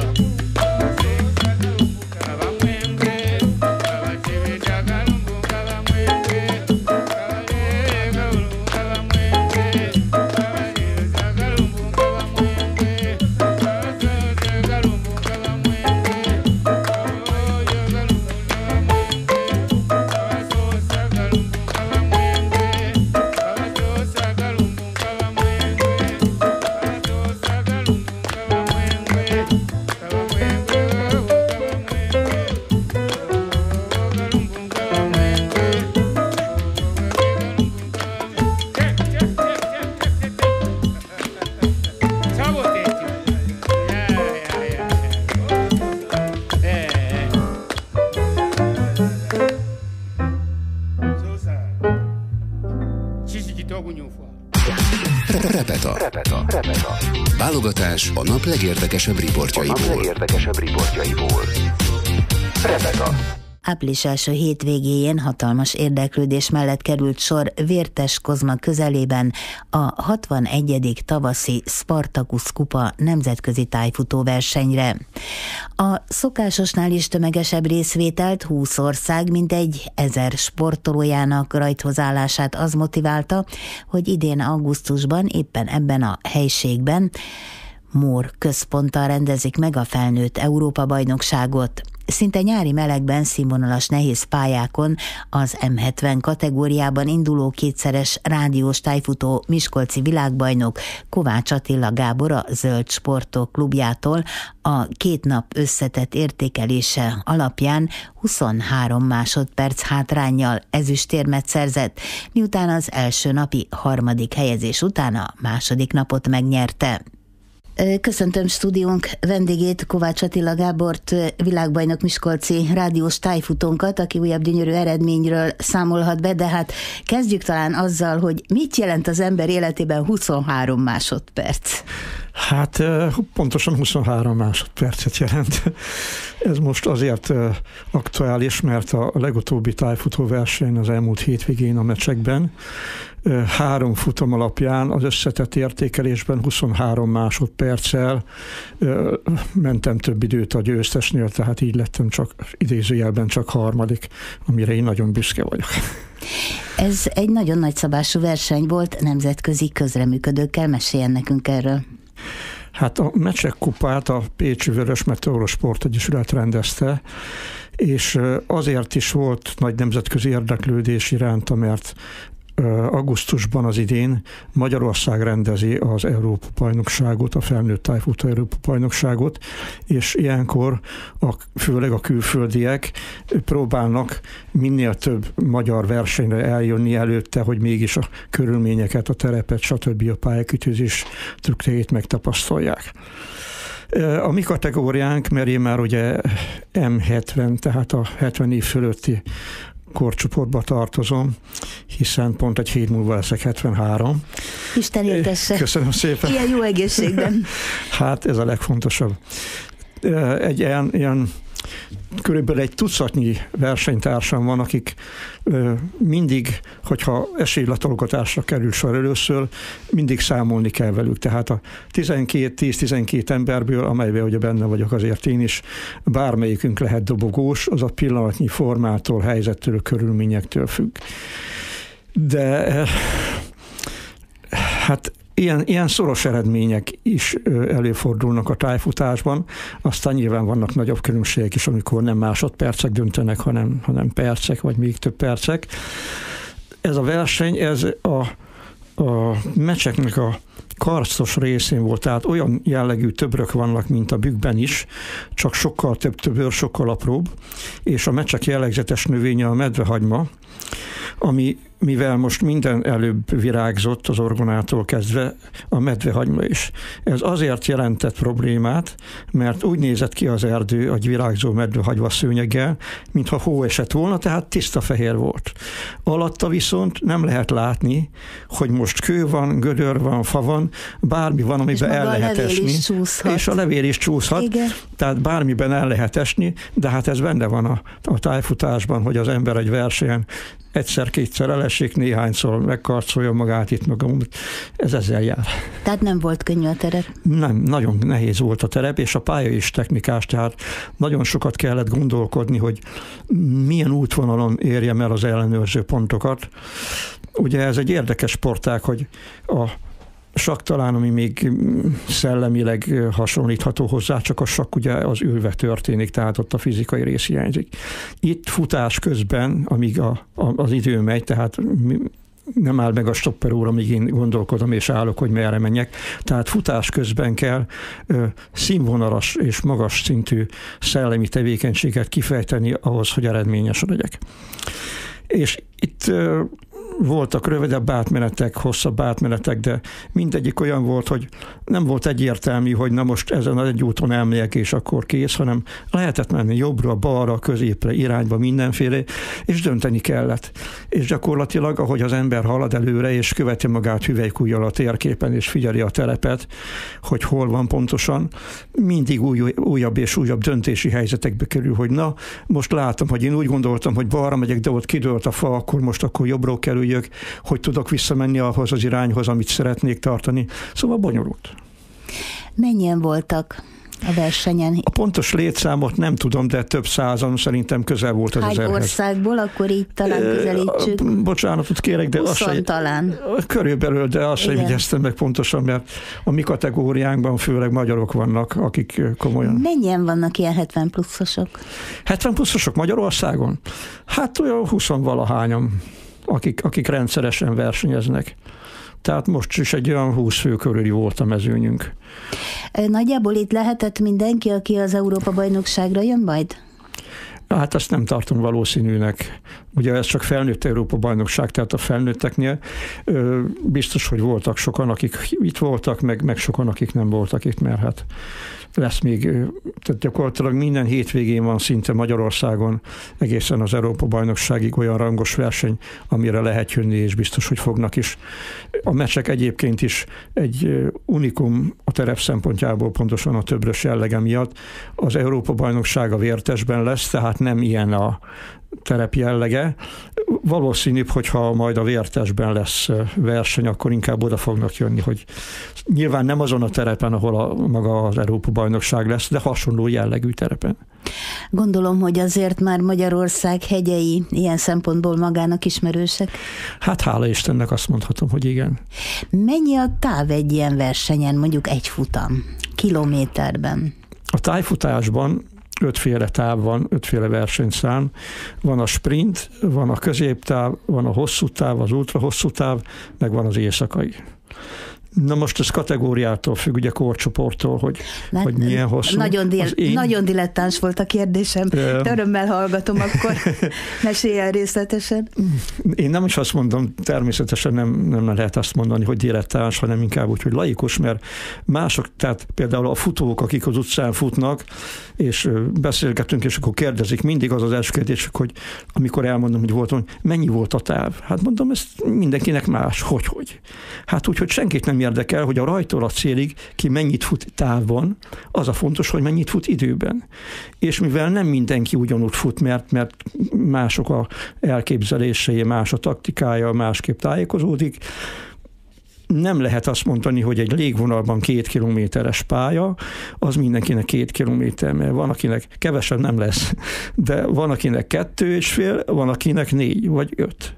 Repeta. Válogatás a nap legérdekesebb riportjaiból. Repeta. Április első hétvégéjén hatalmas érdeklődés mellett került sor Vértes Kozma közelében a 61. tavaszi Spartacus kupa nemzetközi tájfutóversenyre. A szokásosnál is tömegesebb részvételt 20 ország mintegy 1000 sportolójának rajthozállását az motiválta, hogy idén augusztusban éppen ebben a helységben Mór központtal rendezik meg a felnőtt Európa-bajnokságot. Szinte nyári melegben színvonalas nehéz pályákon az M70 kategóriában induló kétszeres rádiós tájfutó miskolci világbajnok Kovács Attila Gábor a Zöld Sportok klubjától a 2 nap összetett értékelése alapján 23 másodperc hátránnyal ezüstérmet szerzett, miután az első napi 3. helyezés után a második napot megnyerte. Köszöntöm stúdiónk vendégét, Kovács Attila Gábort, világbajnok miskolci rádiós tájfutónkat, aki újabb gyönyörű eredményről számolhat be, de hát kezdjük talán azzal, hogy mit jelent az ember életében 23 másodperc? Hát pontosan 23 másodpercet jelent. Ez most azért aktuális, mert a legutóbbi tájfutó verseny az elmúlt hétvégén a Mecsekben 3 futam alapján az összetett értékelésben 23 másodperccel mentem több időt a győztesnél, tehát így lettem csak idézőjelben csak 3., amire én nagyon büszke vagyok. Ez egy nagyon nagyszabású verseny volt, nemzetközi közreműködőkkel, meséljen nekünk erről. Hát a Mecsek kupát a Pécsi Vörös Meteoros Sportegyesület rendezte, és azért is volt nagy nemzetközi érdeklődés iránta, mert augusztusban az idén Magyarország rendezi az Európa-bajnokságot, a felnőtt tájfutó Európa-bajnokságot, és ilyenkor főleg a külföldiek próbálnak minél több magyar versenyre eljönni előtte, hogy mégis a körülményeket, a terepet, stb. A pályakütőzés trükkeit megtapasztalják. A mi kategóriánk, mert én már ugye M70, tehát a 70 év fölötti korcsoportba tartozom, hiszen pont egy hét múlva leszek 73. Isten éltesse. Köszönöm szépen. Ilyen jó egészségben. Hát ez a legfontosabb. Egy ilyen körülbelül egy tucatnyi versenytársam van, akik mindig, hogyha esélylatolgatásra kerül sor először, mindig számolni kell velük. Tehát a 10-12 emberből, amelyben ugye benne vagyok azért én is, bármelyikünk lehet dobogós, az a pillanatnyi formától, helyzettől, körülményektől függ. De hát ilyen szoros eredmények is előfordulnak a tájfutásban, aztán nyilván vannak nagyobb különbségek is, amikor nem másodpercek döntenek, hanem percek, vagy még több percek. Ez a verseny, ez a meccseknek a karsztos részén volt, tehát olyan jellegű többrök vannak, mint a bükkben is, csak sokkal több többör, sokkal apróbb, és a meccsek jellegzetes növénye a medvehagyma, ami mivel most minden előbb virágzott az orgonától kezdve, a medvehagyma is. Ez azért jelentett problémát, mert úgy nézett ki az erdő egy virágzó medvehagyma szőnyeggel, mintha hó esett volna, tehát tiszta fehér volt. Alatta viszont nem lehet látni, hogy most kő van, gödör van, fa van, bármi van, amiben el lehet esni. És a levél is csúszhat. Igen. Tehát bármiben el lehet esni, de hát ez benne van a tájfutásban, hogy az ember egy versenyen egyszer-kétszer elesik, néhányszor megkarcolja magát itt magam. Ez ezzel jár. Tehát nem volt könnyű a terep? Nem, nagyon nehéz volt a terep, és a pálya is technikás, tehát nagyon sokat kellett gondolkodni, hogy milyen útvonalon érjem el az ellenőrző pontokat. Ugye ez egy érdekes sportág, hogy a sakk talán, ami még szellemileg hasonlítható hozzá, csak a sakk ugye az ülve történik, tehát ott a fizikai rész hiányzik. Itt futás közben, amíg az idő megy, tehát nem áll meg a stopper óra, amíg én gondolkodom és állok, hogy merre menjek. Tehát futás közben kell színvonalas és magas szintű szellemi tevékenységet kifejteni ahhoz, hogy eredményes legyek. És itt voltak rövidebb átmenetek, hosszabb átmenetek, de mindegyik olyan volt, hogy nem volt egyértelmű, hogy na most ezen egy úton elmegyek, és akkor kész, hanem lehetett menni jobbra, balra, középre, irányba, mindenféle, és dönteni kellett. És gyakorlatilag, ahogy az ember halad előre, és követi magát hüvelykujjal a térképen, és figyeli a terepet, hogy hol van pontosan, mindig újabb és újabb döntési helyzetekbe kerül, hogy na, most látom, hogy én úgy gondoltam, hogy balra megyek, de ott kidőlt a fa, akkor jobbról kerüljök, hogy tudok visszamenni ahhoz az irányhoz, amit szeretnék tartani. Szóval bonyolult. Mennyien voltak a versenyen? A pontos létszámot nem tudom, de több százan, szerintem közel volt az 1000-hez. Hány országból, akkor így talán közelítsük? Bocsánatot kérek, de 20 talán. Körülbelül, de azt sem vigyeztem meg pontosan, mert a mi kategóriánkban főleg magyarok vannak, akik komolyan... Mennyien vannak ilyen 70 pluszosok? 70 pluszosok Magyarországon? Hát olyan 20-valahányan, akik rendszeresen versenyeznek. Tehát most is egy olyan 20 fő körüli volt a mezőnyünk. Nagyjából itt lehetett mindenki, aki az Európa-bajnokságra jön majd? Hát ezt nem tartom valószínűnek. Ugye ez csak felnőtt Európa-bajnokság, tehát a felnőtteknél biztos, hogy voltak sokan, akik itt voltak, meg sokan, akik nem voltak itt, mert hát lesz még, tehát gyakorlatilag minden hétvégén van szinte Magyarországon egészen az Európa-bajnokságig olyan rangos verseny, amire lehet jönni, és biztos, hogy fognak is. A meccsek egyébként is egy unikum a terep szempontjából, pontosan a többörös jellege miatt. Az Európa-bajnokság a Vértesben lesz, tehát nem ilyen a terep jellege. Valószínűbb, hogyha majd a Vértesben lesz verseny, akkor inkább oda fognak jönni, hogy nyilván nem azon a terepen, ahol maga az Európa-bajnokság lesz, de hasonló jellegű terepen. Gondolom, hogy azért már Magyarország hegyei ilyen szempontból magának ismerősek? Hát hála Istennek azt mondhatom, hogy igen. Mennyi a táv egy ilyen versenyen, mondjuk egy futam, kilométerben? A tájfutásban 5 féle táv van, 5 féle versenyszám. Van a sprint, van a középtáv, van a hosszú táv, az ultrahosszú táv, meg van az éjszakai. Na most ez kategóriától függ, ugye korcsoporttól, hogy milyen hosszú. Nagyon dilettáns volt a kérdésem. Örömmel hallgatom, akkor mesélj el részletesen. Én nem is azt mondom, természetesen nem lehet azt mondani, hogy dilettáns, hanem inkább úgy, hogy laikus, mert mások, tehát például a futók, akik az utcán futnak, és beszélgetünk, és akkor kérdezik, mindig az első kérdés, hogy amikor elmondom, hogy voltam, mennyi volt a táv? Hát mondom, ez mindenkinek más. Hogy? Hát úgy, hogy senkit nem érdekel, hogy a rajtól a célig ki mennyit fut távon, az a fontos, hogy mennyit fut időben. És mivel nem mindenki ugyanúgy fut, mert mások a elképzelései, más a taktikája, másképp tájékozódik, nem lehet azt mondani, hogy egy légvonalban 2 kilométeres pálya, az mindenkinek 2 kilométer, mert van, akinek kevesebb nem lesz, de van, akinek 2,5, van, akinek 4 vagy 5.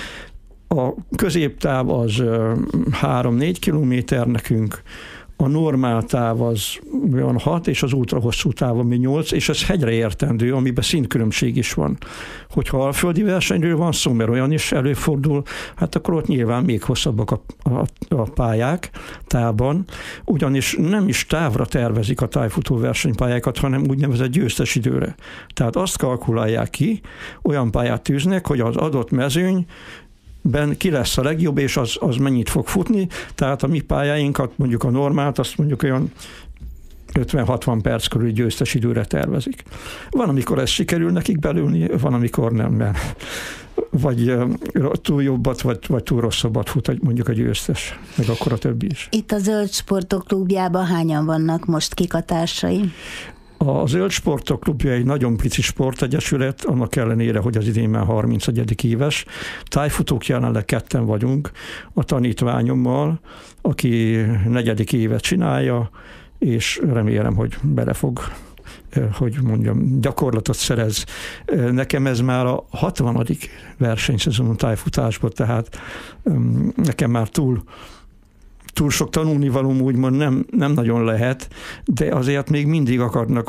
A középtáv az 3-4 kilométer nekünk, a normál táv az olyan 6, és az ultrahosszú táv ami 8, és ez hegyre értendő, amiben szintkülönbség is van. Hogyha alföldi versenyről van szó, mert olyan is előfordul, hát akkor ott nyilván még hosszabbak a pályák távban, ugyanis nem is távra tervezik a tájfutó versenypályákat, hanem úgynevezett győztes időre. Tehát azt kalkulálják ki, olyan pályát tűznek, hogy az adott mezőny ki lesz a legjobb, és az mennyit fog futni, tehát a mi pályáinkat, mondjuk a normált, azt mondjuk olyan 50-60 perc körül győztes időre tervezik. Van, amikor ez sikerül nekik belülni, van, amikor nem. Vagy túl jobbat, vagy túl rosszabbat fut mondjuk a győztes, meg akkor a többi is. Itt a Zöld Sportok Klubjában hányan vannak most, kik a társai? A Zöld Sportok Klubja egy nagyon pici sportegyesület, annak ellenére, hogy az idén már 31. éves. Tájfutók jelenleg 2 vagyunk, a tanítványommal, aki 4. évet csinálja, és remélem, hogy bele fog, hogy mondjam, gyakorlatot szerez. Nekem ez már a 60. versenyszezon tájfutásban, tehát nekem már túl sok tanulnivalóm úgymond nem nagyon lehet, de azért még mindig akarnak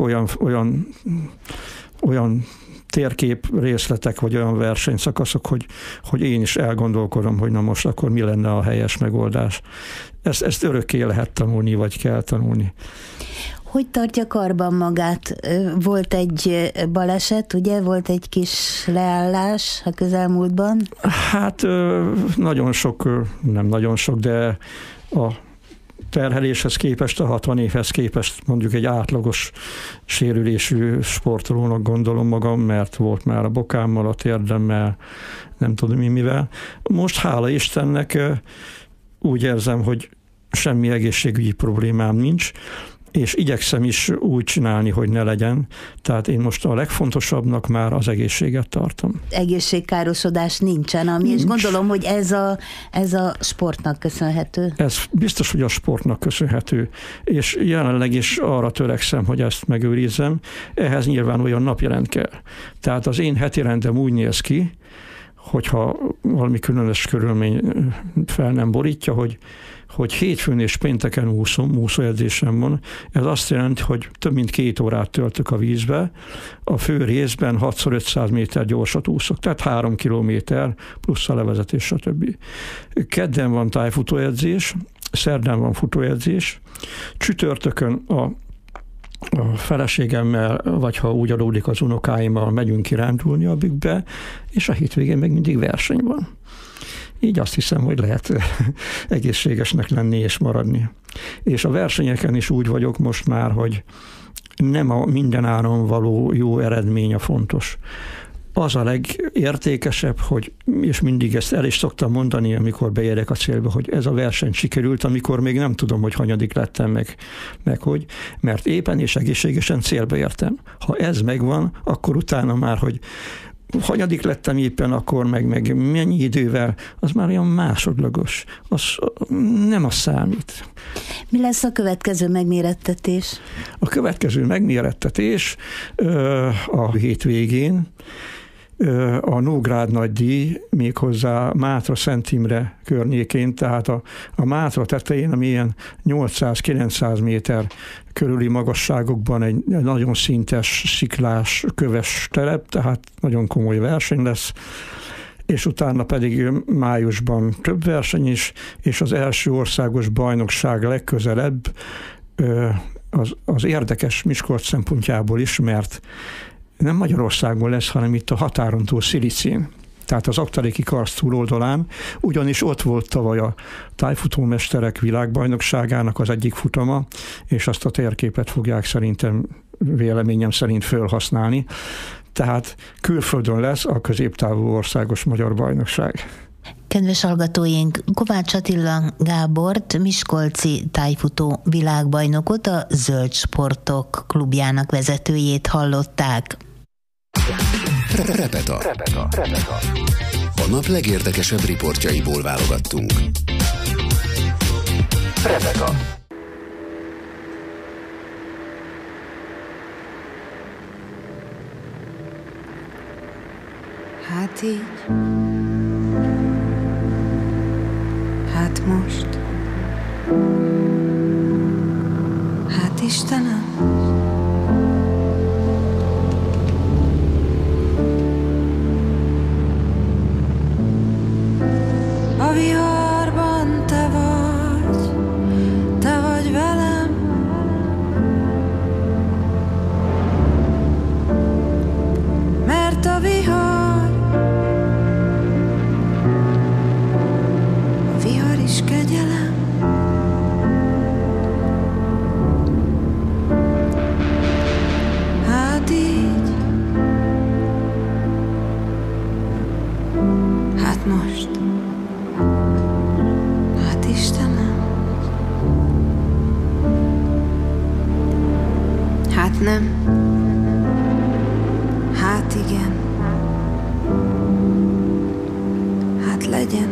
olyan térkép részletek, vagy olyan versenyszakaszok, hogy én is elgondolkodom, hogy na most akkor mi lenne a helyes megoldás. Ezt örökké lehet tanulni, vagy kell tanulni. Hogy tartja karban magát? Volt egy baleset, ugye? Volt egy kis leállás a közelmúltban? Hát nem nagyon sok, de a terheléshez képest, a 60 évhez képest mondjuk egy átlagos sérülésű sportolónak gondolom magam, mert volt már a bokámmal, a térdemmel, nem tudom mivel. Most hála Istennek úgy érzem, hogy semmi egészségügyi problémám nincs. és igyekszem is úgy csinálni, hogy ne legyen. Tehát én most a legfontosabbnak már az egészséget tartom. Egészségkárosodás nincsen, ami, és gondolom, hogy ez a sportnak köszönhető. Ez biztos, hogy a sportnak köszönhető, és jelenleg is arra törekszem, hogy ezt megőrizzem. Ehhez nyilván olyan napjelent kell. Tehát az én heti rendem úgy néz ki, hogyha valami különös körülmény fel nem borítja, hogy hétfőn és pénteken úszóedzésem van. Ez azt jelenti, hogy több mint 2 órát töltök a vízbe, a fő részben 6x500 méter gyorsat úszok, tehát 3 kilométer plusz a levezetés, stb. Kedden van tájfutóedzés, szerdán van futóedzés, csütörtökön a feleségemmel, vagy ha úgy adódik az unokáimmal, megyünk kirándulni a bükkbe, és a hétvégén meg mindig verseny van. Így azt hiszem, hogy lehet egészségesnek lenni és maradni. És a versenyeken is úgy vagyok most már, hogy nem a mindenáron való jó eredmény a fontos. Az a legértékesebb, és mindig ezt el is szoktam mondani, amikor beérek a célba, hogy ez a verseny sikerült, amikor még nem tudom, hogy hanyadik lettem meg hogy, mert éppen és egészségesen célba értem. Ha ez megvan, akkor utána már, hogy hanyadik lettem éppen akkor, meg mennyi idővel, az már olyan másodlagos. Az nem az számít. Mi lesz a következő megmérettetés? A következő megmérettetés a hétvégén, a Nógrád nagydíj, méghozzá Mátra Szent Imre környékén, tehát a Mátra tetején, ami ilyen 800-900 méter körüli magasságokban egy nagyon szintes, sziklás, köves terep, tehát nagyon komoly verseny lesz, és utána pedig májusban több verseny is, és az első országos bajnokság legközelebb az érdekes Miskolc szempontjából is, mert nem Magyarországon lesz, hanem itt a határon túl Szilicén, tehát az Aktaréki Karsz túloldalán, ugyanis ott volt tavaly a tájfutómesterek világbajnokságának az egyik futama, és azt a térképet fogják szerintem, véleményem szerint felhasználni. Tehát külföldön lesz a középtávú országos magyar bajnokság. Kedves hallgatóink, Kovács Attila Gábort, miskolci tájfutó világbajnokot, a Zöld Sportok klubjának vezetőjét hallották. Repeta. A nap legérdekesebb riportjaiból válogattunk. Repeta. Hát így. Hát most. Hát Istenem. A viharban te vagy velem. Mert a vihar is kegyelem. Hát így. Hát most. Hát Istenem. Hát nem. Hát igen. Hát legyen.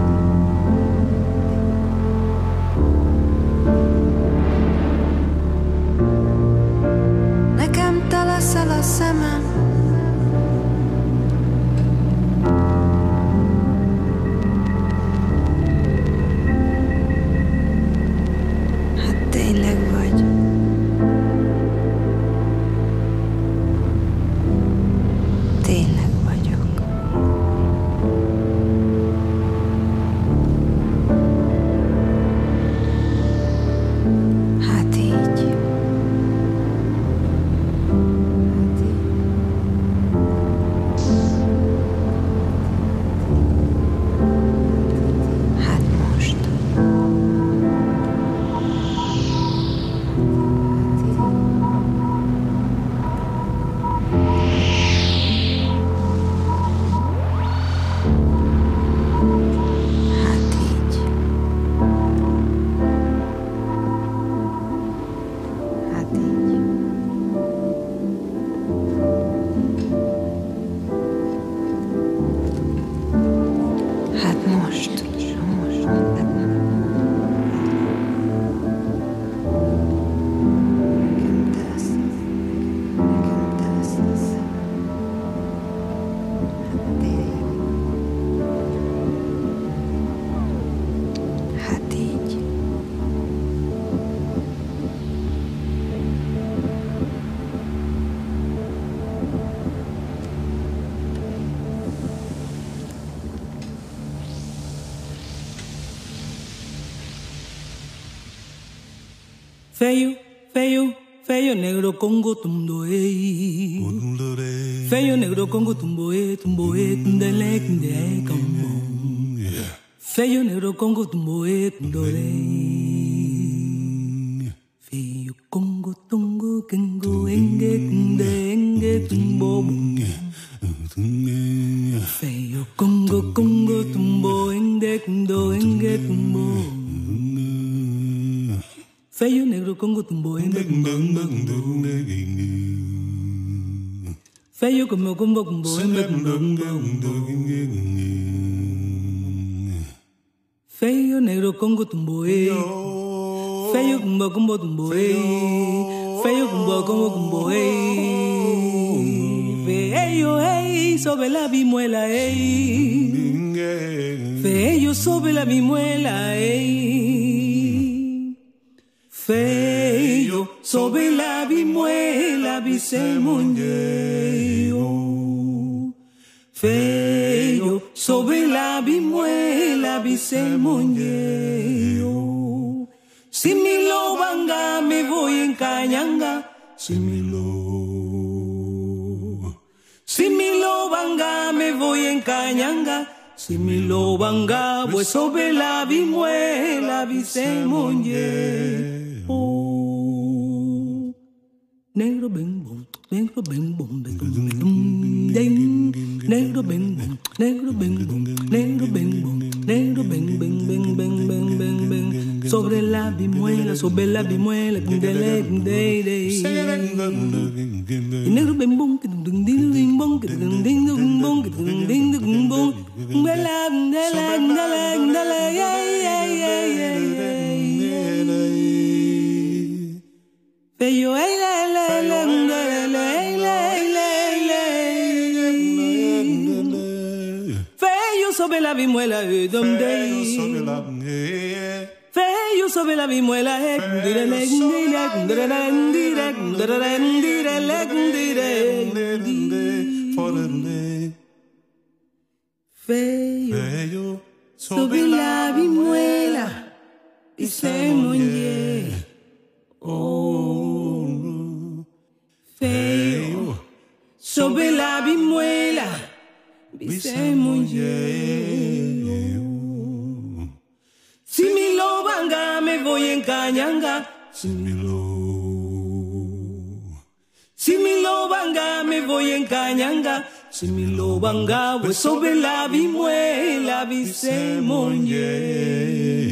Leszel a szemem. Hát tényleg vagy. Tényleg vagyok. Hát így. Feio, feio, feio negro Congo tumboe. Feio negro Congo tumboe, tumboe, tundele, tundele, Congo. Feio negro Congo tumboe, tundole. Feio Congo tungo, kengo, enge, tunde, enge, tumbo. Feio Congo, Congo tumbo, enge, tundo, enge, tumbo. Feio negro Congo tumbo ende feio como combo combo ende feio negro Congo tumbo feio combo combo tumbo feio combo combo combo feio hey sobre la bimuela feio sobre la bimuela feio sobre la bimuela bisemonjeo feio sobre la bimuela bisemonjeo si mi lo banga me voy en cañanga si mi lo banga me voy en cañanga si mi lo banga voy sobre la bimuela bisemonjeo negro bing bong, negro bing bong, ding, negro bing bong, negro bing bong, negro bing bong, negro bing bing bing bing bing bing bing sobre la bimuela, dele, negro bing bong, ding ding ding bong, ding ding ding bong, ding ding ding bong, bella, dele, feio feio sobre la bimuela feio sobre la bimuela feio sobre la bimuela y se moñe feio sobre la bimuela bisemonjeo si mi lo banga me voy en cañanga si mi lo banga me voy en cañanga si mi lo banga voy sobre la bimuela bisemonjeo